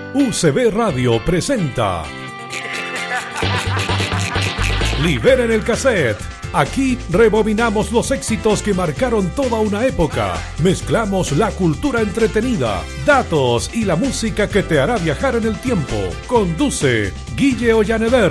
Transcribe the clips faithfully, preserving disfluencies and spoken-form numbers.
U C B Radio presenta Liberen el cassette. Aquí rebobinamos los éxitos que marcaron toda una época. Mezclamos la cultura entretenida, datos y la música que te hará viajar en el tiempo. Conduce Guille Ollaneder.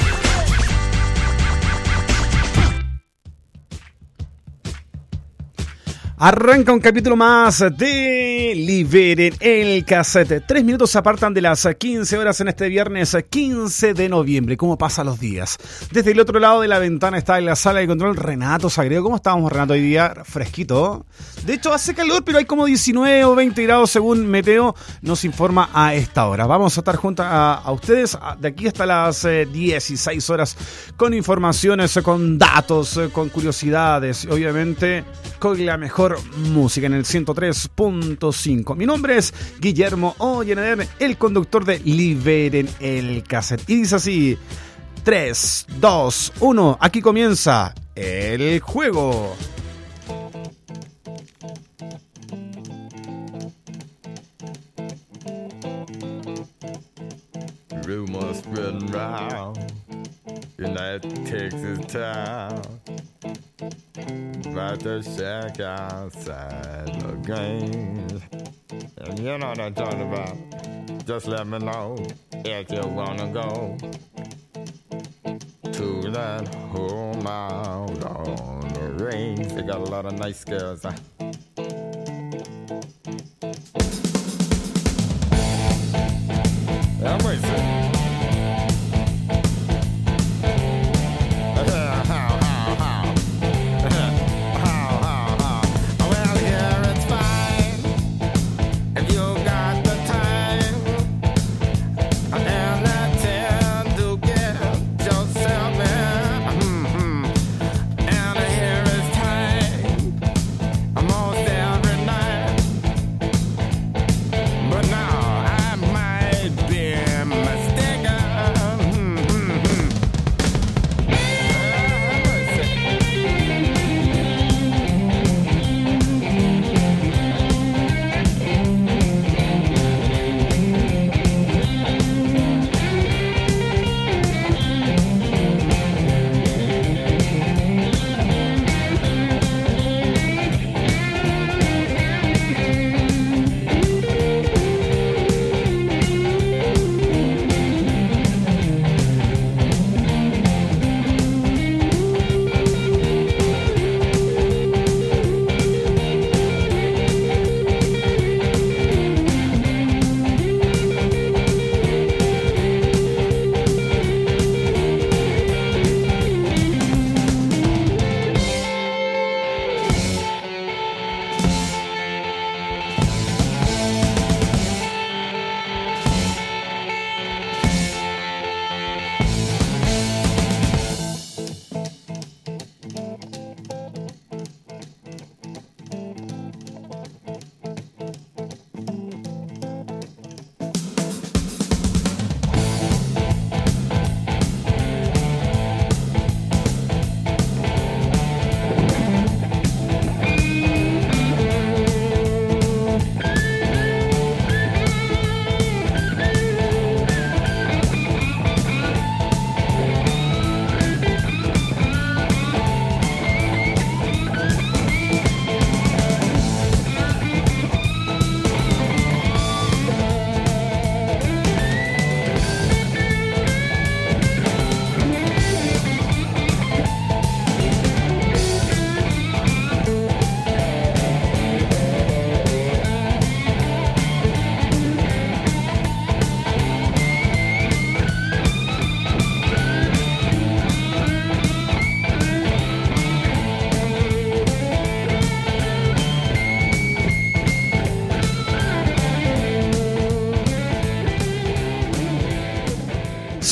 Arranca un capítulo más de Liberen el cassette. Tres minutos se apartan de las quince horas en este viernes quince de noviembre. ¿Cómo pasan los días? Desde el otro lado de la ventana está en la sala de control Renato Sagredo. ¿Cómo estamos, Renato, hoy día? Fresquito. De hecho, hace calor, pero hay como diecinueve o veinte grados según Meteo nos informa a esta hora. Vamos a estar junto a, a ustedes de aquí hasta las eh, dieciséis horas con informaciones, con datos, con curiosidades, obviamente con la mejor música en el ciento tres punto cinco. Mi nombre es Guillermo Ollaneder, el conductor de Liberen el cassette. Y dice así: tres, dos, uno, aquí comienza el juego. Rumors spreading round in that Texas town about the shack outside the game. And you know what I'm talking about. Just let me know if you wanna go to that home out on the range. They got a lot of nice girls. Huh? I'm racing.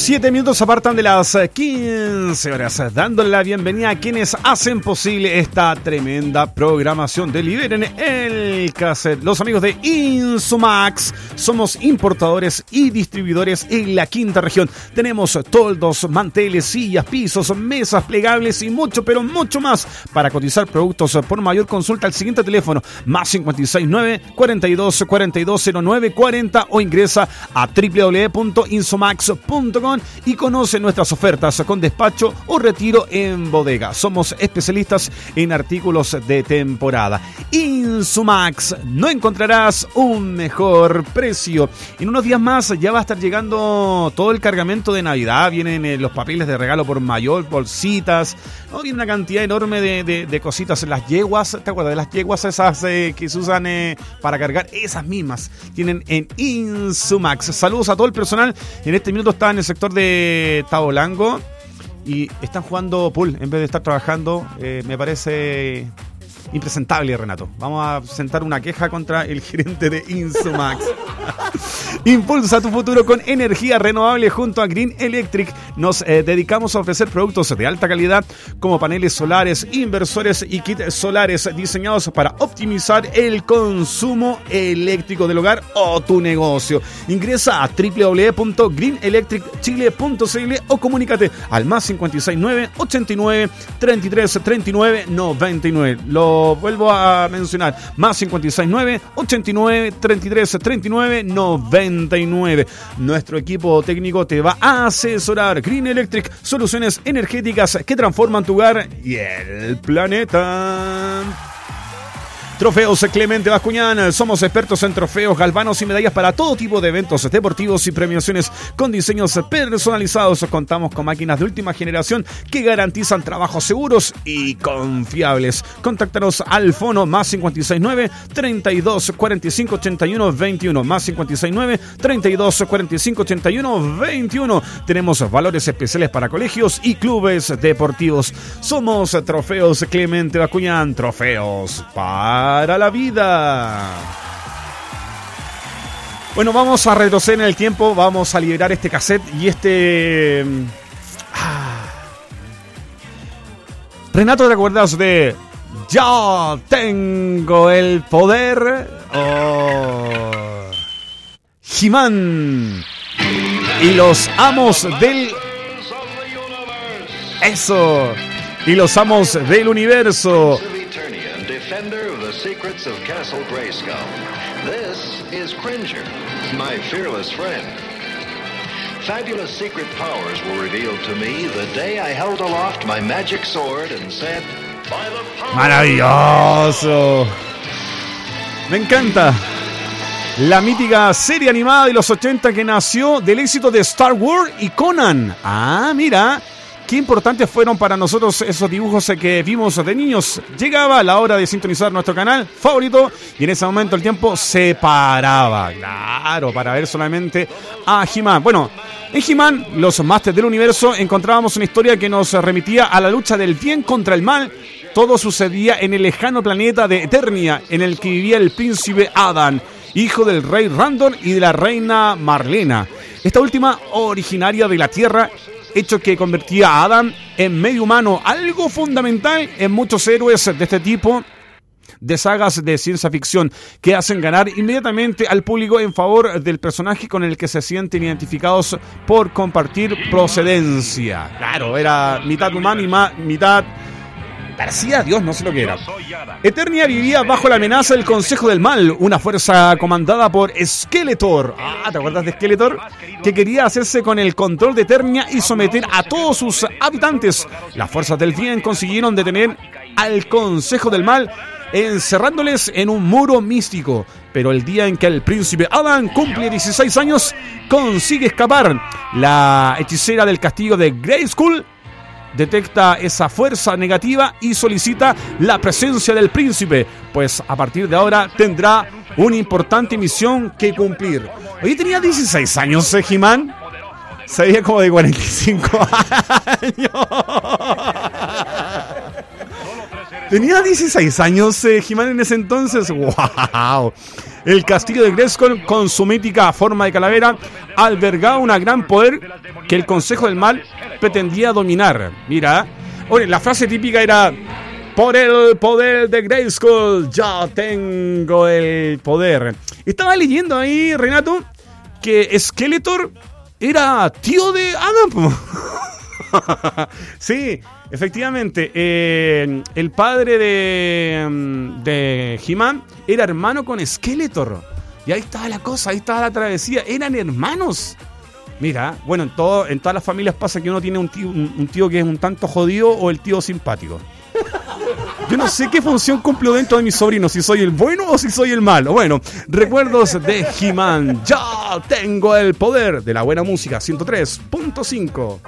Siete minutos apartan de las quince horas, dándole la bienvenida a quienes hacen posible esta tremenda programación de Liberen el Cassette. Los amigos de Insumax, somos importadores y distribuidores en la quinta región. Tenemos toldos, manteles, sillas, pisos, mesas plegables y mucho, pero mucho más. Para cotizar productos por mayor consulta al siguiente teléfono, más cincuenta y seis nueve, cuarenta y dos, cuarenta y dos, cero nueve cuarenta o ingresa a doble u doble u doble u punto insumax punto com y conoce nuestras ofertas con despacho o retiro en bodega. Somos especialistas en artículos de temporada. Insumax, no encontrarás un mejor precio. En unos días más ya va a estar llegando todo el cargamento de Navidad. Vienen eh, los papeles de regalo por mayor, bolsitas, ¿no? Viene una cantidad enorme de, de, de cositas. Las yeguas, ¿te acuerdas de las yeguas esas eh, que se usan eh, para cargar? Esas mismas tienen en Insumax. Saludos a todo el personal. En este minuto está en el sector de Tabolango y están jugando pool en vez de estar trabajando. Eh, me parece impresentable, Renato. Vamos a sentar una queja contra el gerente de Insumax. Impulsa tu futuro con energía renovable junto a Green Electric. Nos eh, dedicamos a ofrecer productos de alta calidad como paneles solares, inversores y kits solares diseñados para optimizar el consumo eléctrico del hogar o tu negocio. Ingresa a doble u doble u doble u punto green electric chile punto c l o comunícate al más cincuenta y seis nueve, ochenta y nueve, treinta y tres, treinta y nueve, noventa y nueve. Lo vuelvo a mencionar, más cincuenta y seis nueve, ochenta y nueve, treinta y tres, treinta y nueve, noventa y nueve. Nuestro equipo técnico te va a asesorar. Green Electric, soluciones energéticas que transforman tu hogar y el planeta. Trofeos Clemente Bascuñán, somos expertos en trofeos, galvanos y medallas para todo tipo de eventos deportivos y premiaciones con diseños personalizados. Contamos con máquinas de última generación que garantizan trabajos seguros y confiables. Contáctanos al fono más cincuenta y seis nueve, treinta y dos, cuarenta y cinco, ochenta y uno, veintiuno, más cincuenta y seis nueve, treinta y dos, cuarenta y cinco, ochenta y uno, veintiuno. Tenemos valores especiales para colegios y clubes deportivos. Somos Trofeos Clemente Bascuñán, trofeos para para la vida. Bueno, vamos a retroceder en el tiempo, vamos a liberar este cassette y este... Ah. Renato, ¿te acuerdas de Yo tengo el poder? Oh. He-Man y los amos del... Eso. Y los amos del universo. Defender of the secrets of Castle Grayskull. This is Cringer, my fearless friend. Fabulous secret powers were revealed to me the day I held aloft my magic sword and said, "By the power." Maravilloso. Me encanta. La mítica serie animada de los ochenta que nació del éxito de Star Wars y Conan. Ah, mira. Qué importantes fueron para nosotros esos dibujos que vimos de niños. Llegaba la hora de sintonizar nuestro canal favorito y en ese momento el tiempo se paraba. Claro, para ver solamente a He-Man. Bueno, en He-Man, los Masters del Universo, encontrábamos una historia que nos remitía a la lucha del bien contra el mal. Todo sucedía en el lejano planeta de Eternia, en el que vivía el príncipe Adam, hijo del rey Randor y de la reina Marlena. Esta última, originaria de la Tierra, hecho que convertía a Adam en medio humano, algo fundamental en muchos héroes de este tipo de sagas de ciencia ficción que hacen ganar inmediatamente al público en favor del personaje con el que se sienten identificados por compartir procedencia. Claro, era mitad humano y ma- mitad... Parecía Dios, no sé lo que era. Eternia vivía bajo la amenaza del Consejo del Mal, una fuerza comandada por Skeletor. Ah, ¿te acuerdas de Skeletor? Que quería hacerse con el control de Eternia y someter a todos sus habitantes. Las fuerzas del bien consiguieron detener al Consejo del Mal, encerrándoles en un muro místico. Pero el día en que el príncipe Adam cumple dieciséis años, consigue escapar. La hechicera del castillo de Grayskull detecta esa fuerza negativa y solicita la presencia del príncipe, pues a partir de ahora tendrá una importante misión que cumplir. Oye, tenía dieciséis años, ¿eh, He-Man? Se veía como de cuarenta y cinco años. Tenía dieciséis años, eh, He-Man en ese entonces. ¡Wow! El castillo de Grayskull, con su mítica forma de calavera, albergaba un gran poder que el Consejo del Mal pretendía dominar. Mira, oye, la frase típica era: por el poder de Grayskull, yo tengo el poder. Estaba leyendo ahí, Renato, que Skeletor era tío de Adam. Sí, efectivamente, eh, el padre de, de He-Man era hermano con Skeletor. Y ahí estaba la cosa, ahí estaba la travesía. Eran hermanos. Mira, bueno, en, todo, en todas las familias pasa que uno tiene un tío, un, un tío que es un tanto jodido o el tío simpático. Yo no sé qué función cumplo dentro de mis sobrinos, si soy el bueno o si soy el malo. Bueno, recuerdos de He-Man. Yo tengo el poder de la buena música, ciento tres punto cinco.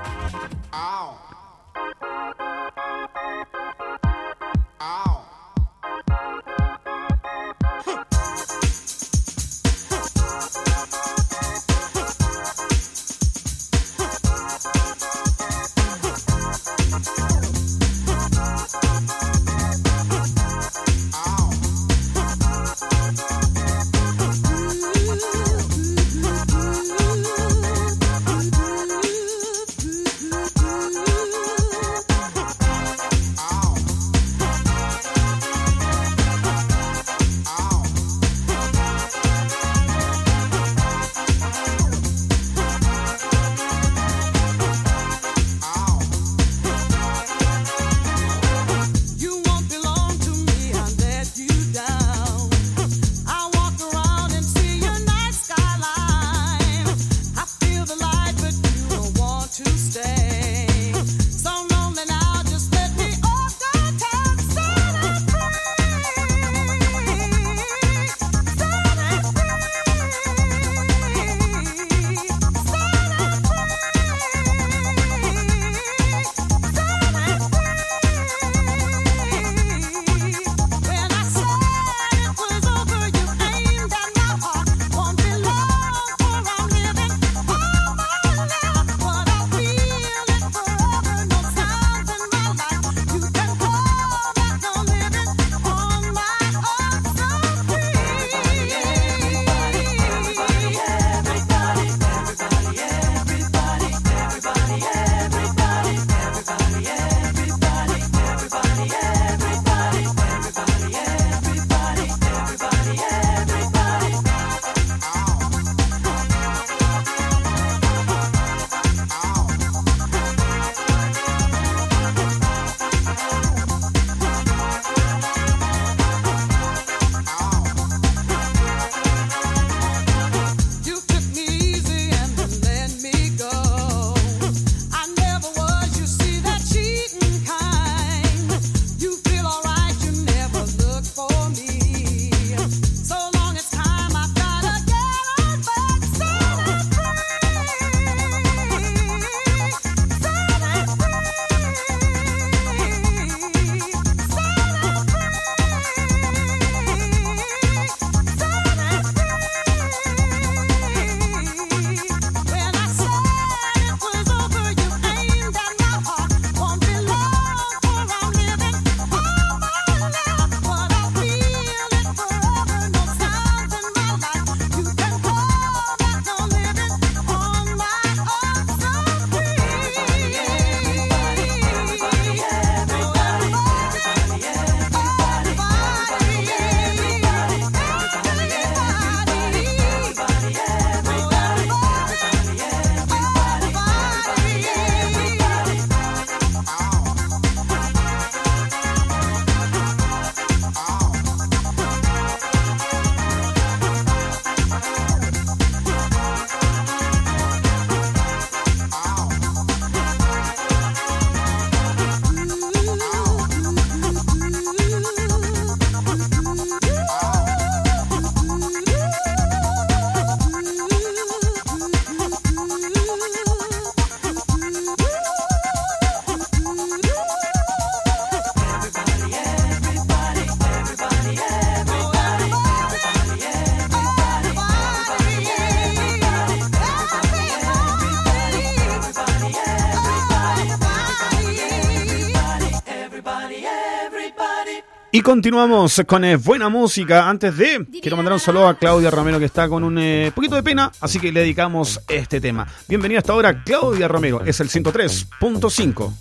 Y continuamos con eh, buena música. Antes de, quiero mandar un saludo a Claudia Romero, que está con un eh, poquito de pena, así que le dedicamos este tema. Bienvenida hasta ahora, Claudia Romero. Es el ciento tres punto cinco.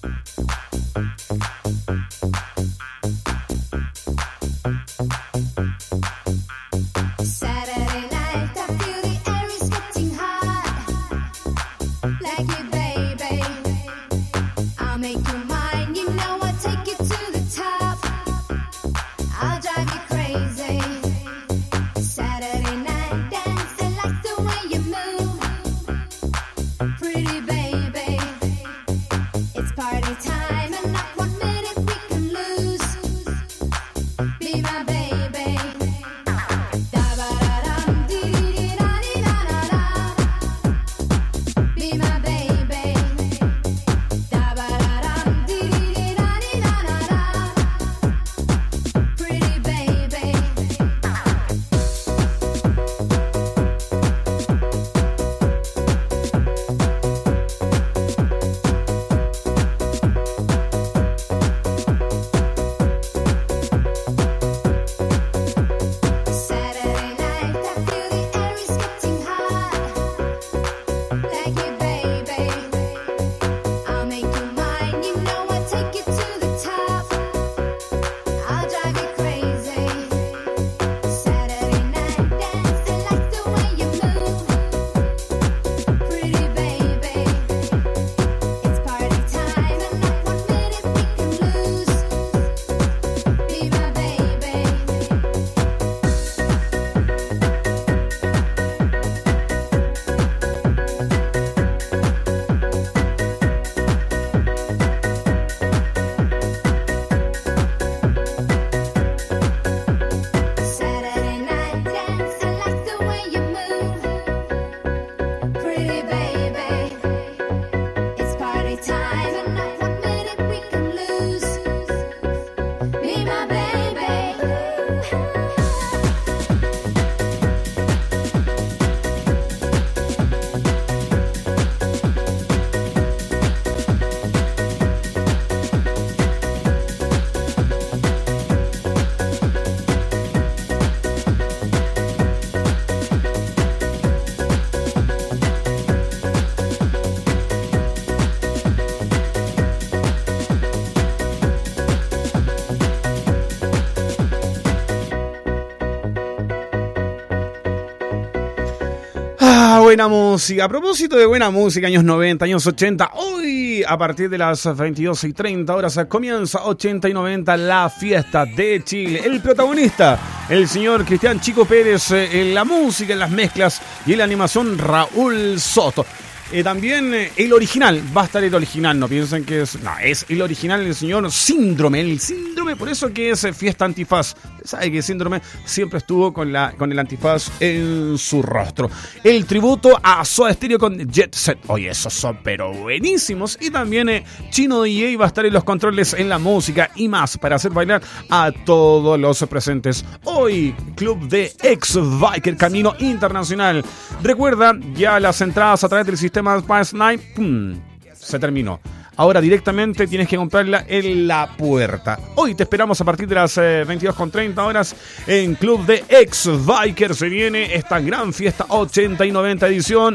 Buena música. A propósito de buena música, años noventa, años ochenta, hoy a partir de las veintidós y treinta horas comienza ochenta y noventa la fiesta de Chile. El protagonista, el señor Cristian Chico Pérez, eh, en la música, en las mezclas y en la animación Raúl Soto. Eh, también eh, el original, va a estar el original, no piensen que es, no, es el original, el señor Síndrome, el Síndrome, por eso que es eh, Fiesta Antifaz. Sabe que Síndrome siempre estuvo con, la, con el antifaz en su rostro. El tributo a Soda Stereo con Jet Set, oye, esos son pero buenísimos. Y también eh, Chino D J va a estar en los controles, en la música y más, para hacer bailar a todos los presentes. Hoy, Club de Ex Biker Camino Internacional. Recuerda, ya las entradas a través del sistema Pass Night, ¡pum!, se terminó. Ahora directamente tienes que comprarla en la puerta. Hoy te esperamos a partir de las eh, veintidós con treinta horas en Club de Ex Biker. Se viene esta gran fiesta ochenta y noventa edición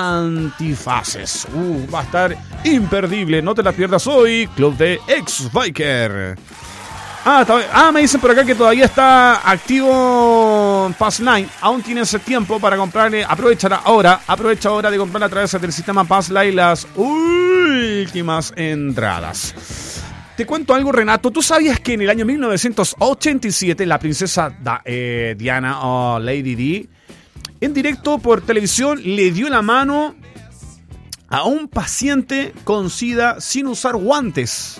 Antifaces. Uh, va a estar imperdible. No te la pierdas hoy. Club de Ex Biker. Ah, ah, me dicen por acá que todavía está activo Pass Line. Aún tienes tiempo para comprarle. Aprovecha ahora. Aprovecha ahora de comprar a través del sistema Pass Line las últimas entradas. Te cuento algo, Renato. ¿Tú sabías que en el año mil novecientos ochenta y siete la princesa da, eh, Diana o oh, Lady Di, en directo por televisión, le dio la mano a un paciente con SIDA sin usar guantes,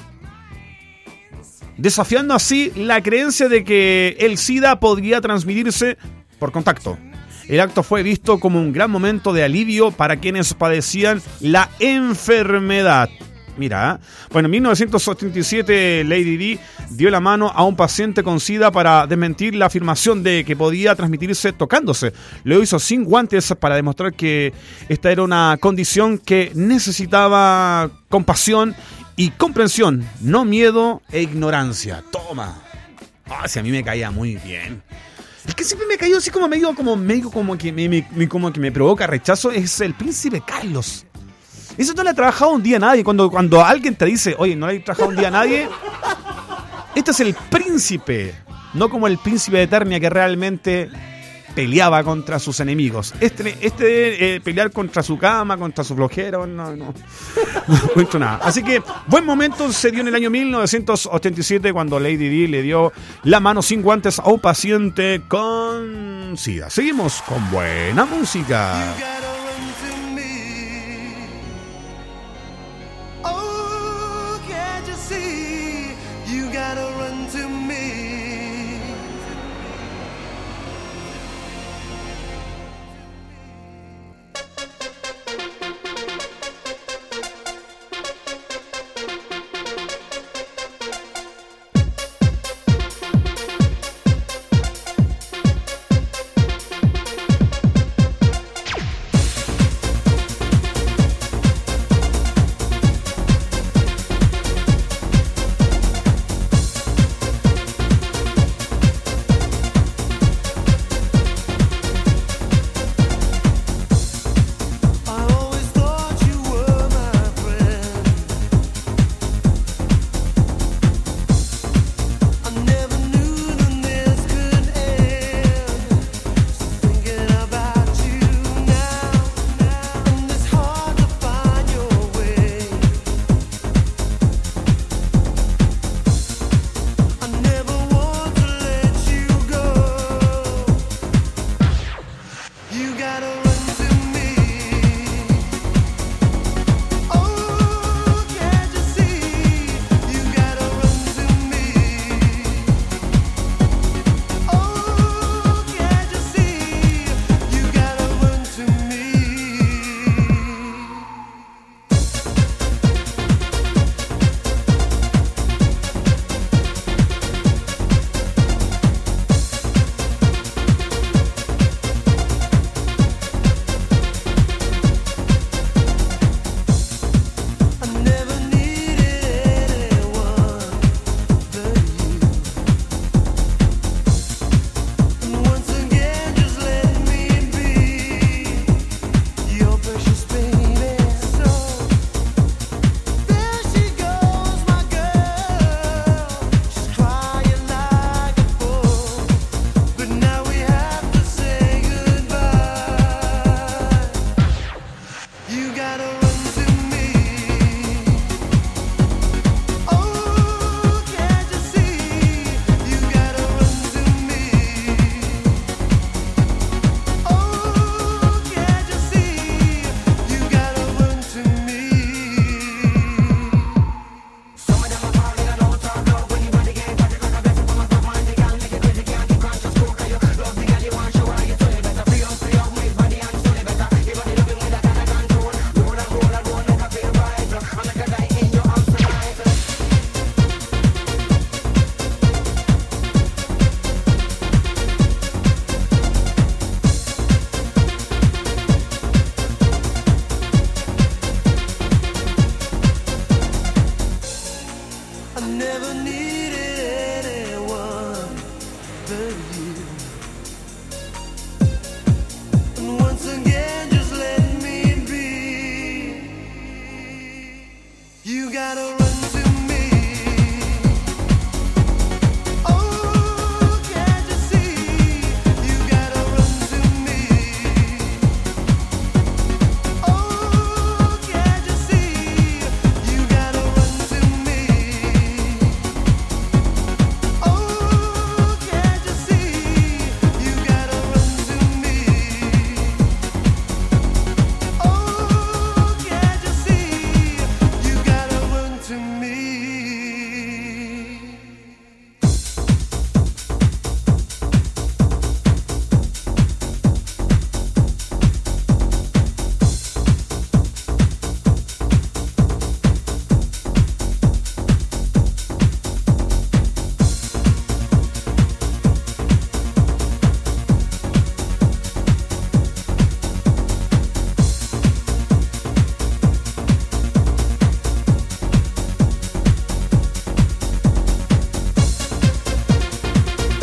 desafiando así la creencia de que el SIDA podría transmitirse por contacto? El acto fue visto como un gran momento de alivio para quienes padecían la enfermedad. Mira, bueno, en mil novecientos ochenta y siete Lady Di dio la mano a un paciente con SIDA para desmentir la afirmación de que podía transmitirse tocándose. Lo hizo sin guantes para demostrar que esta era una condición que necesitaba compasión y comprensión, no miedo e ignorancia. Toma. Ah, si a mí me caía muy bien. El que siempre me cayó así como medio, como medio como que me, me- como que me provoca rechazo es el príncipe Carlos. Eso no le ha trabajado un día a nadie. Cuando, cuando alguien te dice, oye, no le ha trabajado un día a nadie, este es el príncipe, no como el príncipe de Eternia que realmente peleaba contra sus enemigos. Este, este de eh, pelear contra su cama, contra su flojera, no, no, no encuentro nada. Así que buen momento se dio en el año mil novecientos ochenta y siete cuando Lady Di le dio la mano sin guantes a un paciente con SIDA. Seguimos con buena música.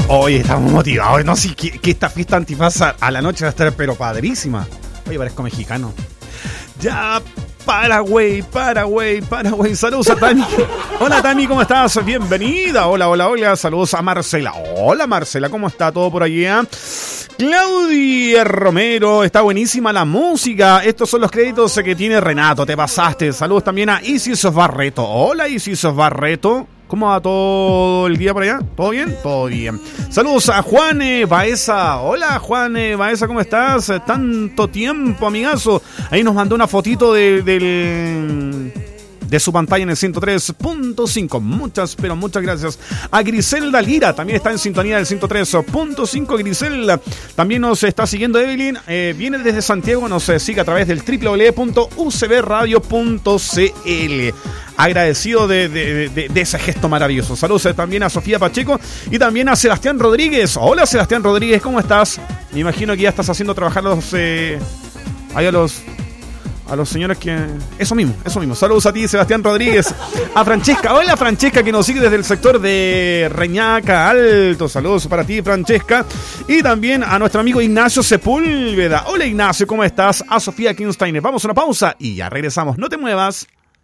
Hoy estamos motivados. No sé que, que esta fiesta antifaz a la noche va a estar pero padrísima. Oye, parezco mexicano. Ya, Paraguay, Paraguay, Paraguay. Saludos a Tani. Hola Tani, ¿cómo estás? Bienvenida. Hola, hola, hola. Saludos a Marcela. Hola Marcela, ¿cómo está todo por allá? Claudia Romero, está buenísima la música. Estos son los créditos que tiene Renato, te pasaste. Saludos también a Isis Barreto. Hola Isis Barreto. ¿Cómo va todo el día por allá? ¿Todo bien? Todo bien. Saludos a Juan eh, Baeza. Hola Juan eh, Baeza, ¿cómo estás? Tanto tiempo, amigazo. Ahí nos mandó una fotito de, del... de su pantalla en el ciento tres punto cinco. Muchas, pero muchas gracias. A Griselda Lira, también está en sintonía del ciento tres punto cinco. Griselda también nos está siguiendo. Evelyn eh, viene desde Santiago, nos eh, sigue a través del doble u doble u doble u punto u c b radio punto c l. Agradecido de, de, de, de ese gesto maravilloso. Saludos eh, también a Sofía Pacheco y también a Sebastián Rodríguez. Hola Sebastián Rodríguez, ¿cómo estás? Me imagino que ya estás haciendo trabajar los, eh, ahí a los... A los señores que... Eso mismo, eso mismo. Saludos a ti, Sebastián Rodríguez. A Francesca. Hola, Francesca, que nos sigue desde el sector de Reñaca Alto. Saludos para ti, Francesca. Y también a nuestro amigo Ignacio Sepúlveda. Hola, Ignacio, ¿cómo estás? A Sofía Kinstein. Vamos a una pausa y ya regresamos. No te muevas.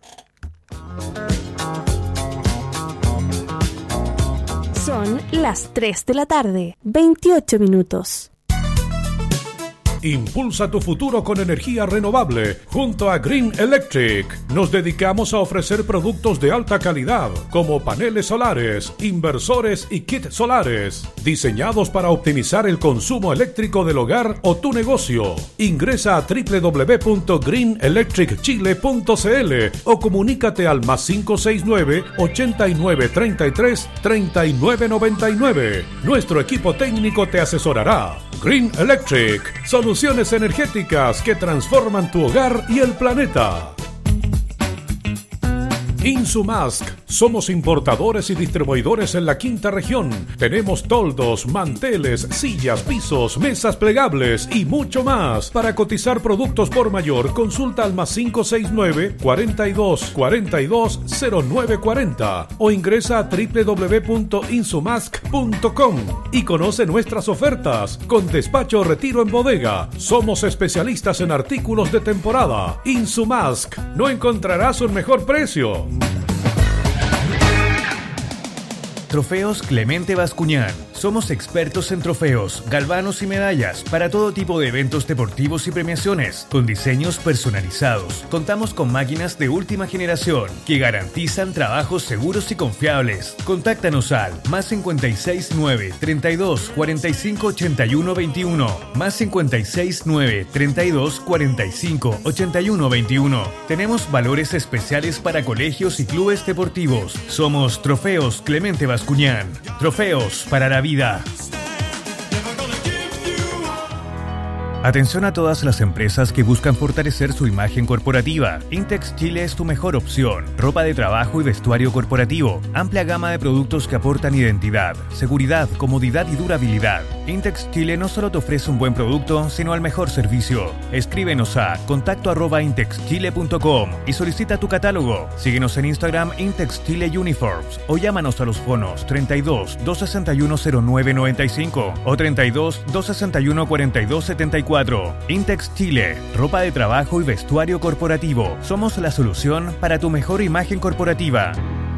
Son las tres de la tarde, veintiocho minutos. Impulsa tu futuro con energía renovable junto a Green Electric. Nos dedicamos a ofrecer productos de alta calidad como paneles solares, inversores y kits solares, diseñados para optimizar el consumo eléctrico del hogar o tu negocio. Ingresa a doble u doble u doble u punto green electric chile punto c l o comunícate al más cinco seis nueve, ochenta y nueve, treinta y tres, treinta y nueve noventa y nueve. Nuestro equipo técnico te asesorará. Green Electric, soluciones energéticas que transforman tu hogar y el planeta. Insumask, somos importadores y distribuidores en la quinta región. Tenemos toldos, manteles, sillas, pisos, mesas plegables y mucho más. Para cotizar productos por mayor, consulta al más cinco seis nueve, cuarenta y dos, cuarenta y dos, cero nueve cuarenta o ingresa a doble u doble u doble u punto insumask punto com y conoce nuestras ofertas con despacho o retiro en bodega. Somos especialistas en artículos de temporada. Insumask, no encontrarás un mejor precio. Trofeos Clemente Bascuñán. Somos expertos en trofeos, galvanos y medallas para todo tipo de eventos deportivos y premiaciones, con diseños personalizados. Contamos con máquinas de última generación que garantizan trabajos seguros y confiables. Contáctanos al más cincuenta y seis nueve, treinta y dos, cuarenta y cinco, ochenta y uno veintiuno, más cincuenta y seis nueve, treinta y dos, cuarenta y cinco, ochenta y uno veintiuno. Tenemos valores especiales para colegios y clubes deportivos. Somos Trofeos Clemente Bascuñán. Trofeos para la vida. Atención a todas las empresas que buscan fortalecer su imagen corporativa. Intex Chile es tu mejor opción. Ropa de trabajo y vestuario corporativo. Amplia gama de productos que aportan identidad, seguridad, comodidad y durabilidad. Intex Chile no solo te ofrece un buen producto, sino el mejor servicio. Escríbenos a contacto arroba intex chile punto com y solicita tu catálogo. Síguenos en Instagram Intex Chile Uniforms o llámanos a los fonos treinta y dos, doscientos sesenta y uno, cero nueve noventa y cinco o treinta y dos, doscientos sesenta y uno, cuarenta y dos setenta y cuatro. Intex Chile, ropa de trabajo y vestuario corporativo. Somos la solución para tu mejor imagen corporativa.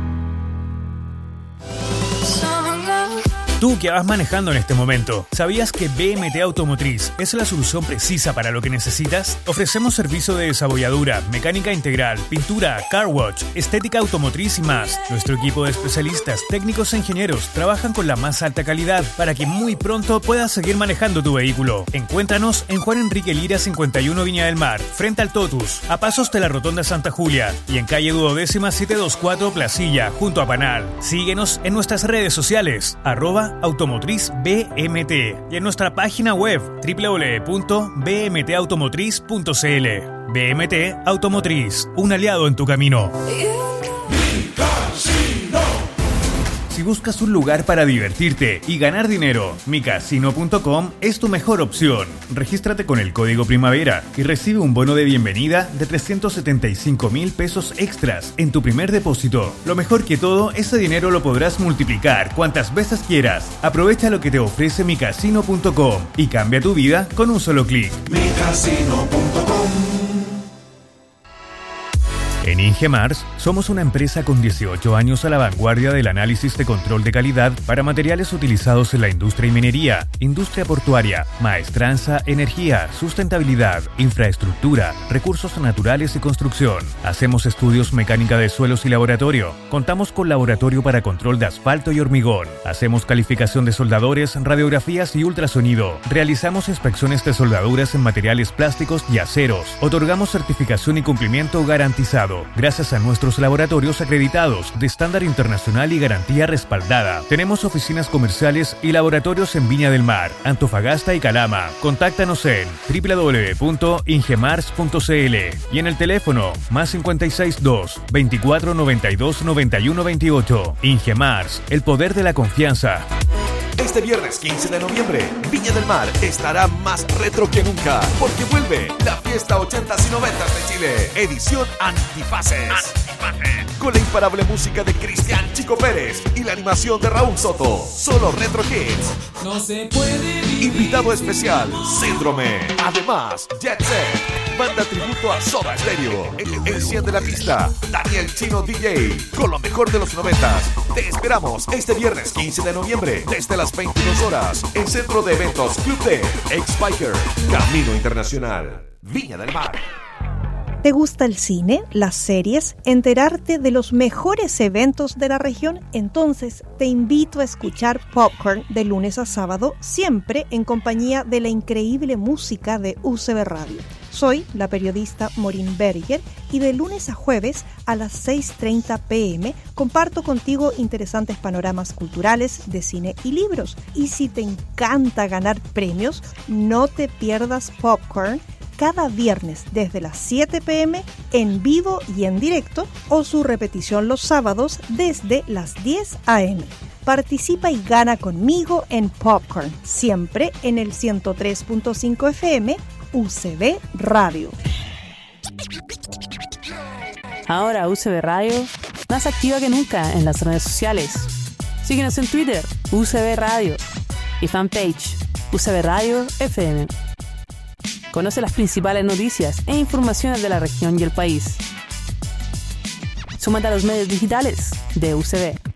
Tú que vas manejando en este momento, ¿sabías que B M T Automotriz es la solución precisa para lo que necesitas? Ofrecemos servicio de desabolladura, mecánica integral, pintura, car wash, estética automotriz y más. Nuestro equipo de especialistas, técnicos e ingenieros trabajan con la más alta calidad para que muy pronto puedas seguir manejando tu vehículo. Encuéntranos en Juan Enrique Lira cincuenta y uno Viña del Mar, frente al Totus, a pasos de la Rotonda Santa Julia y en calle Duodécima setecientos veinticuatro Placilla, junto a Panal. Síguenos en nuestras redes sociales, arroba Automotriz B M T y en nuestra página web doble u doble u doble u punto b m t automotriz punto c l. B M T Automotriz, un aliado en tu camino. Si buscas un lugar para divertirte y ganar dinero, mi casino punto com es tu mejor opción. Regístrate con el código Primavera y recibe un bono de bienvenida de trescientos setenta y cinco mil pesos extras en tu primer depósito. Lo mejor que todo, ese dinero lo podrás multiplicar cuantas veces quieras. Aprovecha lo que te ofrece mi casino punto com y cambia tu vida con un solo clic. mi casino punto com. En Ingemars somos una empresa con dieciocho años a la vanguardia del análisis de control de calidad para materiales utilizados en la industria y minería, industria portuaria, maestranza, energía, sustentabilidad, infraestructura, recursos naturales y construcción. Hacemos estudios mecánica de suelos y laboratorio. Contamos con laboratorio para control de asfalto y hormigón. Hacemos calificación de soldadores, radiografías y ultrasonido. Realizamos inspecciones de soldaduras en materiales plásticos y aceros. Otorgamos certificación y cumplimiento garantizado gracias a nuestros laboratorios acreditados de estándar internacional y garantía respaldada. Tenemos oficinas comerciales y laboratorios en Viña del Mar, Antofagasta y Calama. Contáctanos en doble u doble u doble u punto ingemars punto c l y en el teléfono más cincuenta y seis dos, veinticuatro noventa y dos noventa y uno veintiocho. Ingemars, el poder de la confianza. Este viernes quince de noviembre, Viña del Mar estará más retro que nunca, porque vuelve la fiesta ochentas y noventas de Chile, edición Antifaces. Antifaces. Con la imparable música de Cristian Chico Pérez y la animación de Raúl Soto. Solo Retro Hits. No se puede vivir. Invitado especial, Síndrome. Además, Jet Set, banda tributo a Soda Stereo. Enciende la pista, Daniel Chino D J, con lo mejor de los noventas. Te esperamos este viernes quince de noviembre, desde las veintidós horas, en Centro de Eventos Club D, Ex-Biker, Camino Internacional, Viña del Mar. ¿Te gusta el cine, las series, enterarte de los mejores eventos de la región? Entonces te invito a escuchar Popcorn de lunes a sábado, siempre en compañía de la increíble música de U C B Radio. Soy la periodista Maureen Berger y de lunes a jueves a las seis treinta pm comparto contigo interesantes panoramas culturales de cine y libros. Y si te encanta ganar premios, no te pierdas Popcorn cada viernes desde las siete pm en vivo y en directo, o su repetición los sábados desde las diez am. Participa y gana conmigo en Popcorn, siempre en el ciento tres punto cinco F M U C B Radio. Ahora U C B Radio, más activa que nunca en las redes sociales. Síguenos en Twitter, U C B Radio, y fanpage, U C B Radio F M. Conoce las principales noticias e informaciones de la región y el país. Súmate a los medios digitales de U C B.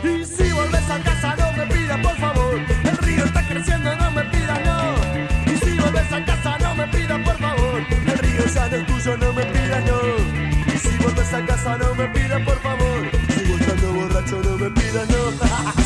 Y si volves a casa no me pidas por favor, el río está creciendo, no me pidas no. Y si volves a casa no me pidas por favor, el río ya no es tuyo, no me pidas no. Y si volves a casa no me pidas por favor, sigo estando borracho, no me pidas no.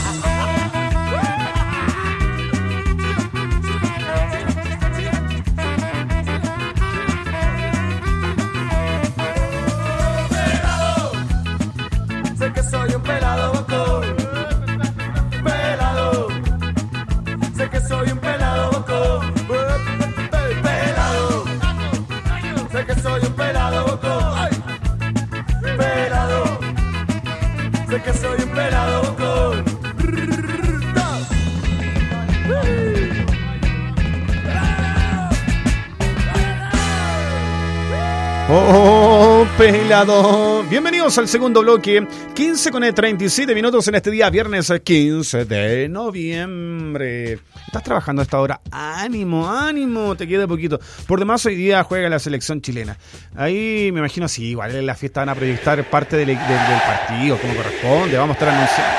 Que soy un pelado bocón, pelado, sé que soy un pelado bocón, pelado, sé que soy un pelado bocón, pelado, sé que soy un pelado bocón. Oh, pelado. Bienvenidos al segundo bloque. quince con treinta y siete minutos en este día, viernes quince de noviembre. ¿Estás trabajando a esta hora? Ánimo, ánimo, te queda poquito. Por demás, hoy día juega la selección chilena. Ahí me imagino, sí, igual en la fiesta van a proyectar parte del, del, del partido, como corresponde. Vamos a estar anunciando.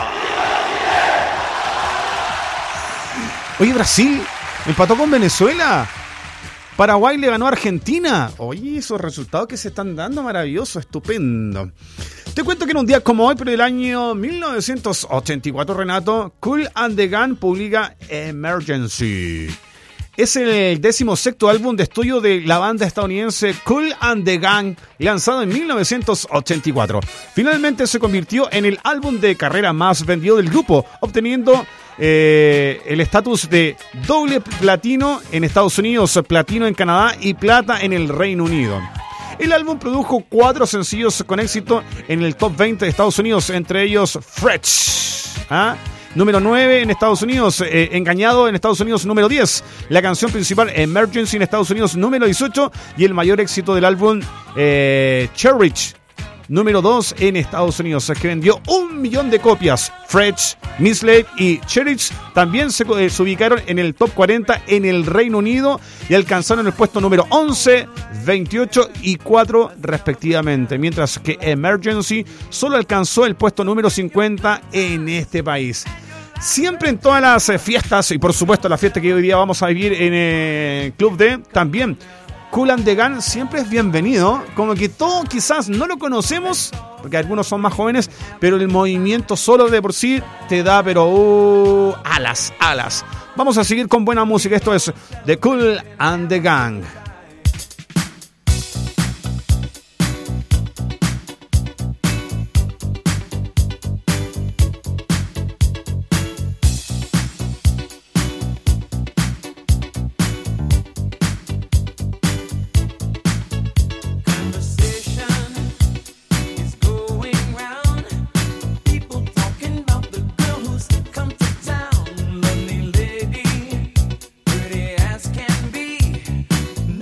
Oye, Brasil empató con Venezuela. Paraguay le ganó a Argentina. Oye, esos resultados que se están dando, maravilloso, estupendo. Te cuento que en un día como hoy, pero del año mil novecientos ochenta y cuatro, Renato, Kool and the Gang publica Emergency. Es el decimosexto álbum de estudio de la banda estadounidense Kool and the Gang, lanzado en mil novecientos ochenta y cuatro. Finalmente se convirtió en el álbum de carrera más vendido del grupo, obteniendo Eh, el estatus de doble platino en Estados Unidos, platino en Canadá y plata en el Reino Unido. El álbum produjo cuatro sencillos con éxito en el top veinte de Estados Unidos, entre ellos Fresh, ¿ah? número nueve en Estados Unidos, eh, Engañado en Estados Unidos número diez, la canción principal Emergency en Estados Unidos número dieciocho y el mayor éxito del álbum eh, Cherish número dos en Estados Unidos, es que vendió un millón de copias. Fresh, Misled y Cherish también se, eh, se ubicaron en el top cuarenta en el Reino Unido y alcanzaron el puesto número once, veintiocho y cuatro respectivamente, mientras que Emergency solo alcanzó el puesto número cincuenta en este país. Siempre en todas las eh, fiestas, y por supuesto la fiesta que hoy día vamos a vivir en el Club D, también Kool and the Gang siempre es bienvenido, como que todos quizás no lo conocemos, porque algunos son más jóvenes, pero el movimiento solo de por sí te da, pero uh, alas, alas. Vamos a seguir con buena música, esto es The Kool and the Gang. Town, lovely lady, pretty as can be.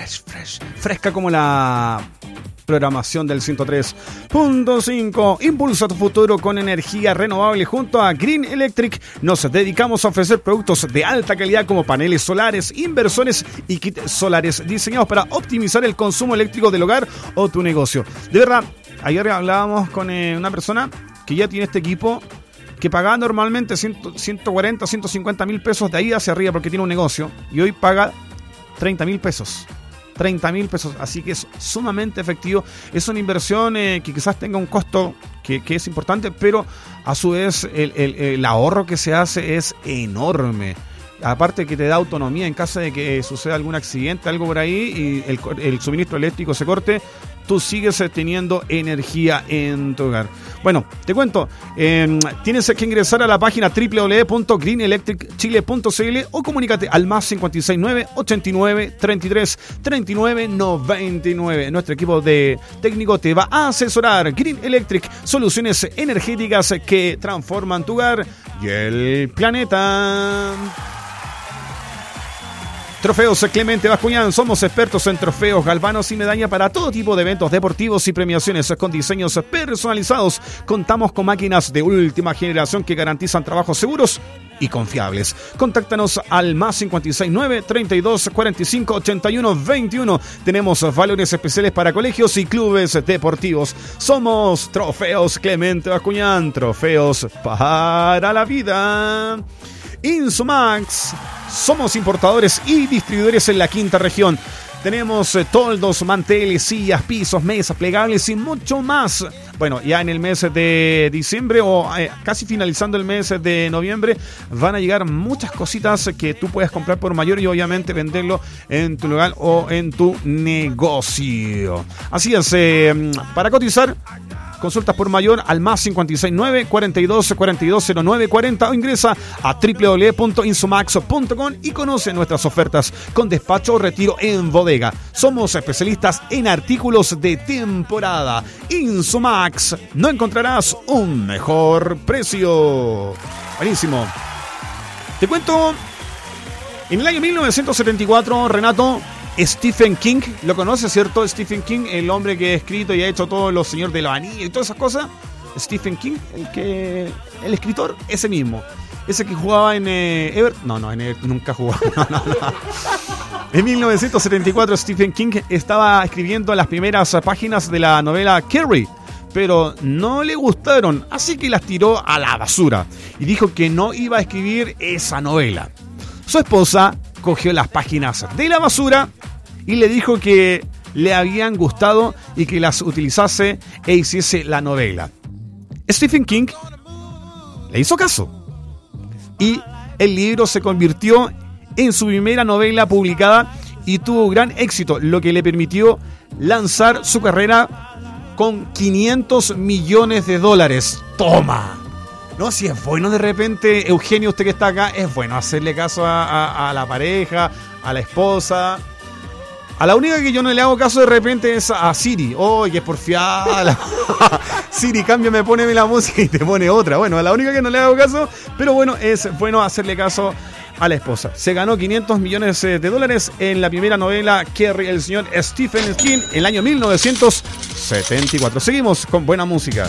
fresh, fresh. Fresca como la programación del ciento tres punto cinco. Impulsa tu futuro con energía renovable. Junto a Green Electric nos dedicamos a ofrecer productos de alta calidad como paneles solares, inversores y kits solares diseñados para optimizar el consumo eléctrico del hogar o tu negocio. De verdad, ayer hablábamos con eh, una persona que ya tiene este equipo, que pagaba normalmente ciento cuarenta, ciento cincuenta mil pesos de ahí hacia arriba porque tiene un negocio, y hoy paga treinta mil pesos. treinta mil pesos, así que es sumamente efectivo. Es una inversión eh, que quizás tenga un costo que, que es importante, pero a su vez el, el, el ahorro que se hace es enorme. Aparte que te da autonomía en caso de que suceda algún accidente, algo por ahí, y el, el suministro eléctrico se corte, tú sigues teniendo energía en tu hogar. Bueno, te cuento, eh, tienes que ingresar a la página doble u doble u doble u punto green electric chile punto c l o comunícate al más cinco seis nueve, ochenta y nueve, treinta y tres, treinta y nueve, noventa y nueve. Nuestro equipo de técnico te va a asesorar. Green Electric, soluciones energéticas que transforman tu hogar y el planeta. Trofeos Clemente Bascuñán, somos expertos en trofeos, galvanos y medalla para todo tipo de eventos deportivos y premiaciones con diseños personalizados. Contamos con máquinas de última generación que garantizan trabajos seguros y confiables. Contáctanos al más cinco seis nueve, treinta y dos, cuarenta y cinco, ochenta y uno, veintiuno. Tenemos valores especiales para colegios y clubes deportivos. Somos Trofeos Clemente Bascuñán, trofeos para la vida. Insumax, somos importadores y distribuidores en la quinta región. Tenemos eh, toldos, manteles, sillas, pisos, mesas plegables y mucho más. Bueno, ya en el mes de diciembre o eh, casi finalizando el mes de noviembre van a llegar muchas cositas que tú puedes comprar por mayor y obviamente venderlo en tu local o en tu negocio. Así es, eh, para cotizar, consultas por mayor al más cinco seis nueve, cuarenta y dos, cuarenta y dos, cero nueve cuarenta o ingresa a doble u doble u doble u punto insumax punto com y conoce nuestras ofertas con despacho o retiro en bodega. Somos especialistas en artículos de temporada. Insumax, no encontrarás un mejor precio. Buenísimo. Te cuento, en el año mil novecientos setenta y cuatro, Renato, Stephen King, lo conoces, ¿cierto? Stephen King, el hombre que ha escrito y ha hecho todos los Señor de los Anillos y todas esas cosas. Stephen King, el que el escritor, ese mismo. Ese que jugaba en eh, Everton. No, no, en Everton nunca jugó. No, no, no. En mil novecientos setenta y cuatro, Stephen King estaba escribiendo las primeras páginas de la novela Carrie, pero no le gustaron, así que las tiró a la basura y dijo que no iba a escribir esa novela. Su esposa cogió las páginas de la basura y le dijo que le habían gustado y que las utilizase e hiciese la novela. Stephen King le hizo caso y el libro se convirtió en su primera novela publicada y tuvo gran éxito, lo que le permitió lanzar su carrera con quinientos millones de dólares. ¡Toma! No, si es bueno de repente, Eugenio, usted que está acá, es bueno hacerle caso a, a, a la pareja, a la esposa. A la única que yo no le hago caso de repente es a Siri. ¡Oh, que porfiada! Siri, cámbiame, poneme la música y te pone otra. Bueno, a la única que no le hago caso, pero bueno, es bueno hacerle caso a la esposa. Se ganó quinientos millones de dólares en la primera novela Carrie, el señor Stephen King, en el año mil novecientos setenta y cuatro. Seguimos con buena música.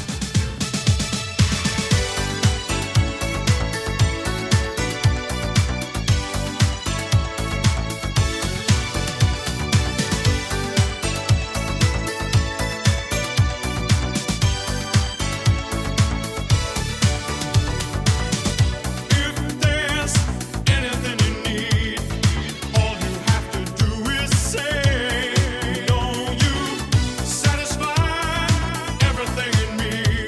Satisfy everything in me.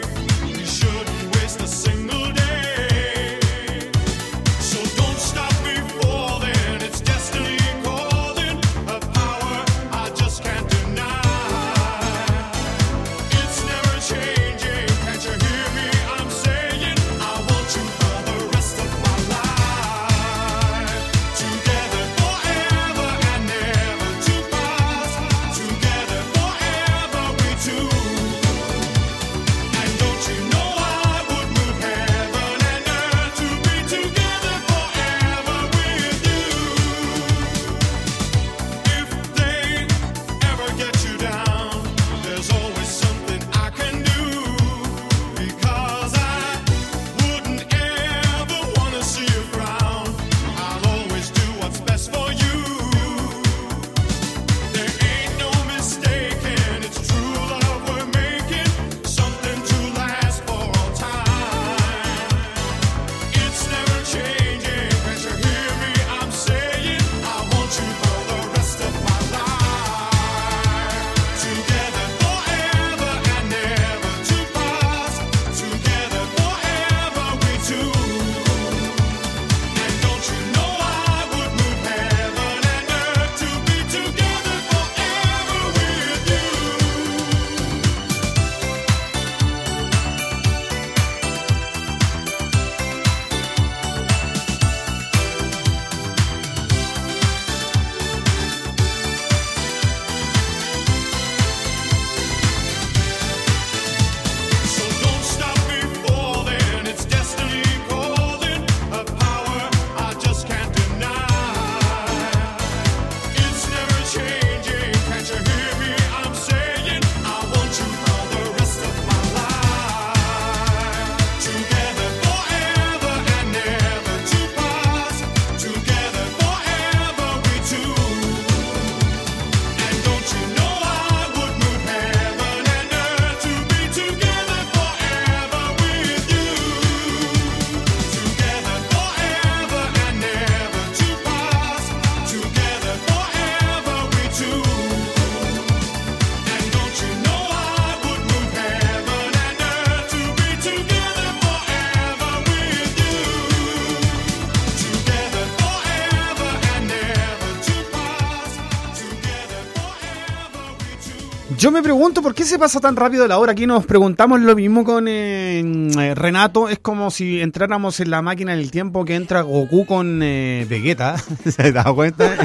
Yo me pregunto por qué se pasa tan rápido la hora. Aquí nos preguntamos lo mismo con eh, Renato. Es como si entráramos en la máquina del tiempo que entra Goku con eh, Vegeta. ¿Se da cuenta?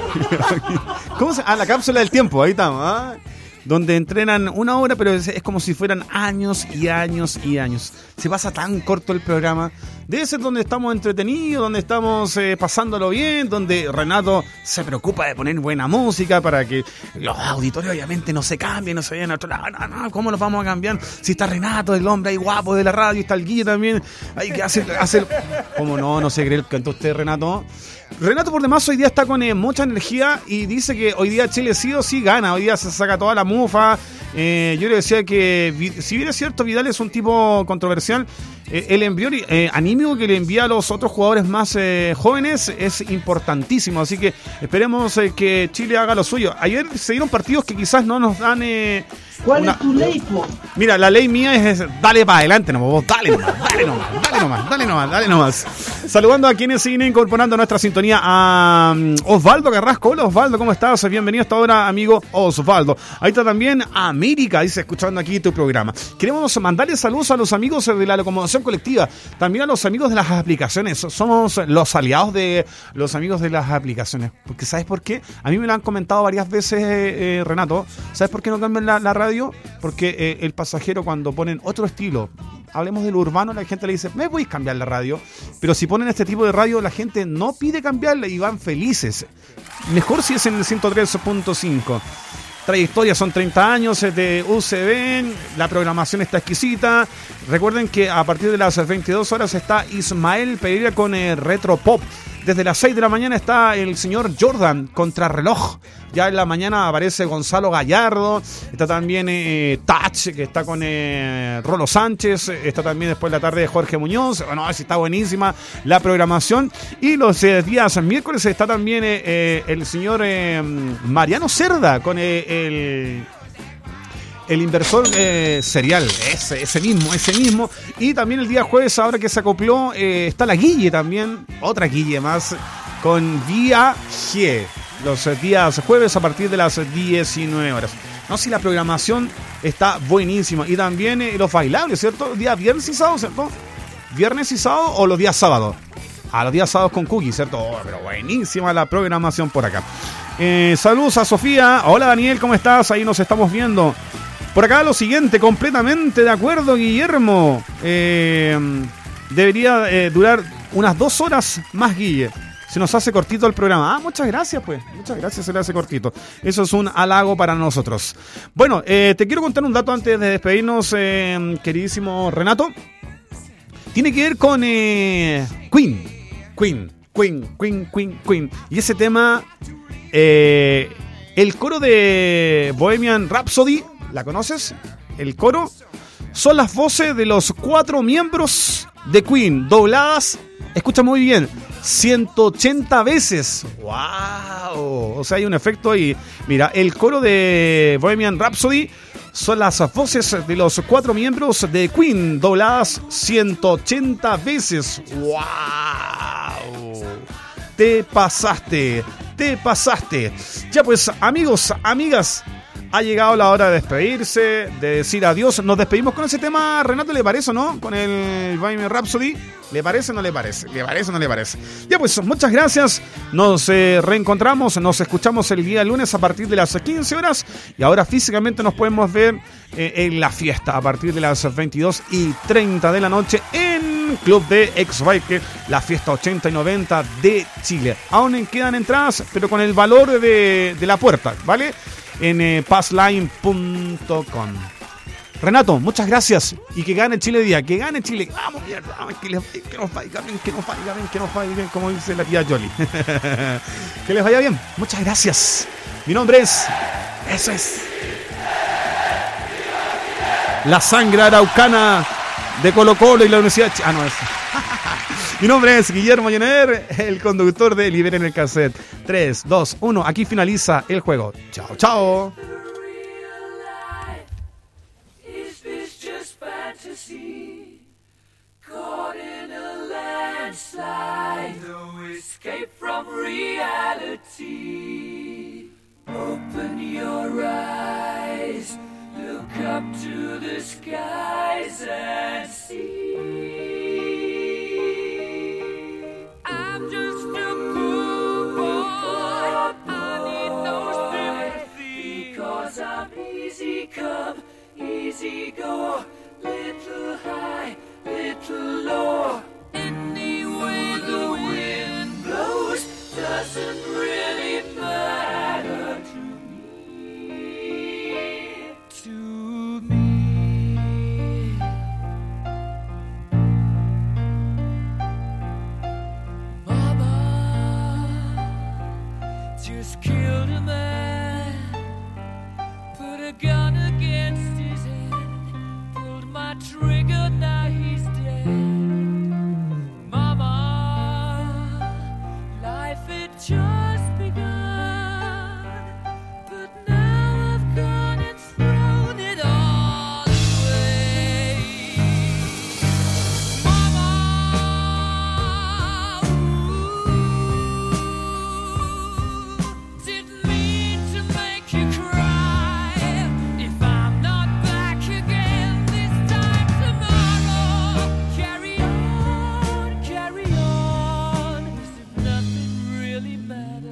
¿Cómo se? Ah, la cápsula del tiempo, ahí estamos, ¿ah? Donde entrenan una hora, pero es, es como si fueran años y años y años. Se pasa tan corto el programa. Debe ser donde estamos entretenidos, donde estamos eh, pasándolo bien, donde Renato se preocupa de poner buena música para que los auditorios obviamente no se cambien, no se vayan a otro lado. No, no, ¿cómo los vamos a cambiar? Si está Renato, el hombre ahí guapo de la radio, está el Guille también. Hay que hacer... hacer... ¿Cómo no? No se cree el canto usted, Renato. Renato por demás hoy día está con eh, mucha energía y dice que hoy día Chile sí o sí gana, hoy día se saca toda la mufa. Eh, yo le decía que si bien es cierto Vidal es un tipo controversial, eh, el envío eh, anímico que le envía a los otros jugadores más eh, jóvenes es importantísimo, así que esperemos eh, que Chile haga lo suyo. Ayer se dieron partidos que quizás no nos dan... Eh, ¿Cuál una... es tu ley, po? Mira, la ley mía es, es dale para adelante, nomás, vos, dale nomás, dale nomás, dale nomás, dale nomás, dale nomás. Saludando a quienes siguen incorporando a nuestra sintonía a um, Osvaldo Carrasco. Hola Osvaldo, ¿cómo estás? Bienvenido hasta ahora, amigo Osvaldo. Ahí está también América, dice, escuchando aquí tu programa. Queremos mandarle saludos a los amigos de la locomoción colectiva, también a los amigos de las aplicaciones. Somos los aliados de los amigos de las aplicaciones. Porque ¿sabes por qué? A mí me lo han comentado varias veces, eh, eh, Renato. ¿Sabes por qué no cambian la, la radio? Porque eh, el pasajero cuando ponen otro estilo, hablemos de lo urbano, la gente le dice, me voy a cambiar la radio. Pero si ponen este tipo de radio, la gente no pide cambiarla y van felices. Mejor si es en el ciento tres punto cinco. Trayectoria son treinta años de U C B, la programación está exquisita. Recuerden que a partir de las veintidós horas está Ismael Pereira con eh, Retro Pop. Desde las seis de la mañana está el señor Jordan, Contrarreloj. Ya en la mañana aparece Gonzalo Gallardo. Está también eh, Touch, que está con eh, Rolo Sánchez. Está también después de la tarde Jorge Muñoz. Bueno, así está buenísima la programación. Y los eh, días miércoles está también eh, eh, el señor eh, Mariano Cerda con eh, el... El inversor eh, serial, ese, ese mismo, ese mismo. Y también el día jueves, ahora que se acopló, eh, está la Guille también, otra Guille más, con Vía G. Los días jueves a partir de las diecinueve horas. No, si la programación está buenísima. Y también eh, los bailables, ¿cierto? Día viernes y sábado, ¿cierto? Viernes y sábado o los días sábados. A los días sábados con Cookie, ¿cierto? Oh, pero buenísima la programación por acá. Eh, saludos a Sofía. Hola Daniel, ¿cómo estás? Ahí nos estamos viendo. Por acá lo siguiente, completamente de acuerdo, Guillermo. Eh, debería eh, durar unas dos horas más, Guille. Se nos hace cortito el programa. Ah, muchas gracias, pues. Muchas gracias, se le hace cortito. Eso es un halago para nosotros. Bueno, eh, te quiero contar un dato antes de despedirnos, eh, queridísimo Renato. Tiene que ver con eh, Queen. Queen, Queen, Queen, Queen, Queen. Y ese tema, eh, el coro de Bohemian Rhapsody, ¿la conoces? El coro son las voces de los cuatro miembros de Queen, dobladas, escucha muy bien, ciento ochenta veces. ¡Wow! O sea, hay un efecto ahí. Mira, el coro de Bohemian Rhapsody son las voces de los cuatro miembros de Queen, dobladas ciento ochenta veces. ¡Wow! Te pasaste, te pasaste. Ya pues, amigos, amigas, ha llegado la hora de despedirse, de decir adiós. Nos despedimos con ese tema, Renato, ¿le parece o no? Con el Bohemian Rhapsody. ¿Le parece o no le parece? ¿Le parece o no le parece? Ya pues, muchas gracias. Nos eh, reencontramos, nos escuchamos el día lunes a partir de las quince horas. Y ahora físicamente nos podemos ver eh, en la fiesta a partir de las veintidós y treinta de la noche en Club de X-Bike, la fiesta ochenta y noventa de Chile. Aún quedan entradas, pero con el valor de, de la puerta, ¿vale? En eh, passline punto com. Renato, muchas gracias. Y que gane Chile día, que gane Chile. Vamos, mierda, que, les, que nos vaya bien, que nos vaya bien, que nos vaya bien, como dice la tía Jolly. Que les vaya bien. Muchas gracias. Mi nombre es... Eso es... La sangre araucana de Colo Colo y la Universidad de Ch- Ah, no, es... Mi nombre es Guillermo Llener, el conductor de Liberen el Cassette. tres, dos, uno, aquí finaliza el juego. Chao, chao. Open your eyes up to the skies and see. I'm just a poor boy, I need no sympathy, because I'm easy come, easy go, little high, little low. Any way the wind blows doesn't really matter to me, to me. Mama just killed a man, put a gun against his head, pulled my trigger, now he's dead. Mama, life had just begun, but now I've gone and thrown it all away. Mama, ooh, didn't mean to make you cry. If I'm not back again this time tomorrow, carry on, carry on, as if nothing really matters.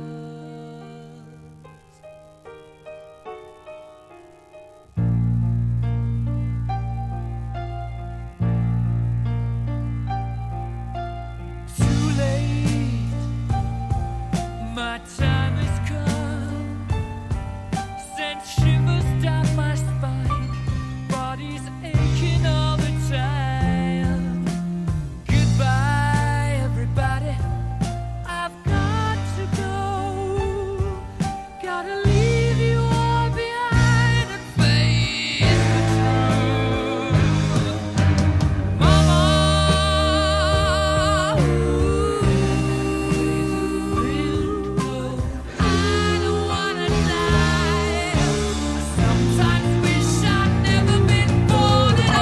Too late, my time has come, sent shivers down my spine, body's aching all the time. Goodbye, everybody, I've got to go, gotta leave you all behind and face the truth. Mama, ooh, I don't wanna die. I sometimes wish I'd never been born at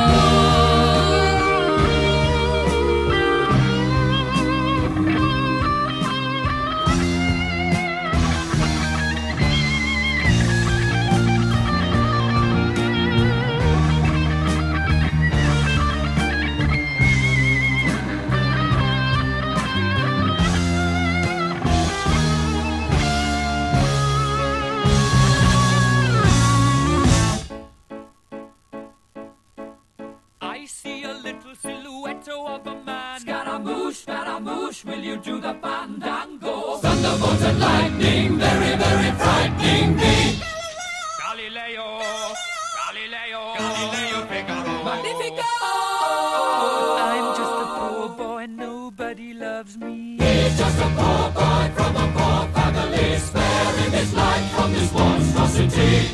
I see a little silhouette of a man. Scaramouche, Scaramouche, will you do the fandango? Thunderbolt and lightning, very, very frightening me. Galileo, Galileo, Galileo Figaro. Magnifico! I'm just a poor boy, nobody loves me. He's just a poor boy from a poor family, sparing his life from this monstrosity.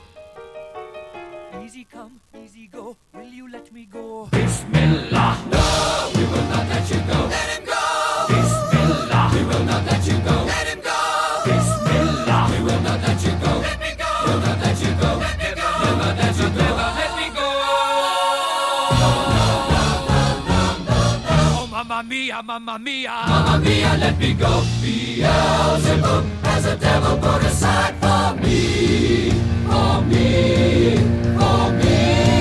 Easy come, easy go, will you let me go? Bismillah, no, we will not let you go. Let him go! Bismillah, we will not let you go. Let him go! Bismillah, we will not let you go. Let me go! We'll not let you go. Let me go! We'll not let you go. Never let me go! No, no, no, no, no, no, no. Oh, mamma mia, mamma mia. Mamma mia, let me go. Beelzebub has a devil put aside for me. For me. For me.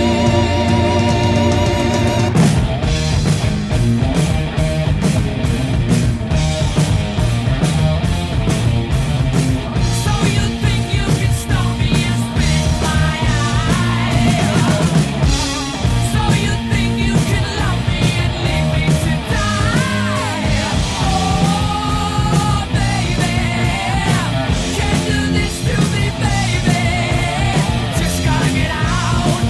So you think you can stop me and spit my eye? So you think you can love me and leave me to die? Oh, baby, can't do this to me, baby. Just gotta get out.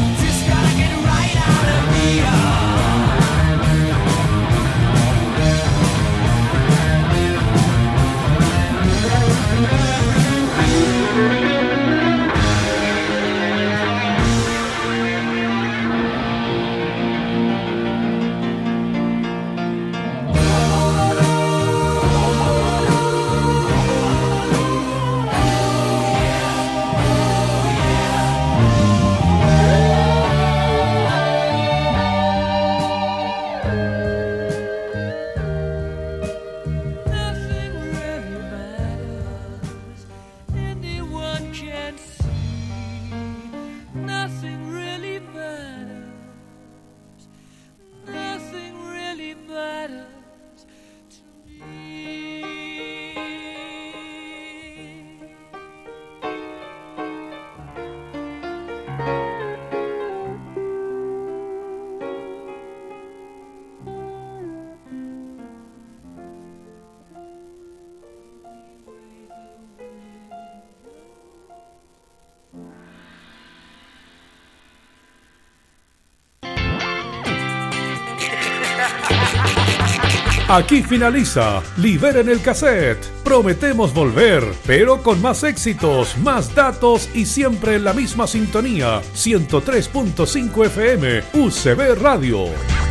Aquí finaliza Liberen el Cassette. Prometemos volver, pero con más éxitos, más datos y siempre en la misma sintonía. ciento tres punto cinco F M, U C B Radio.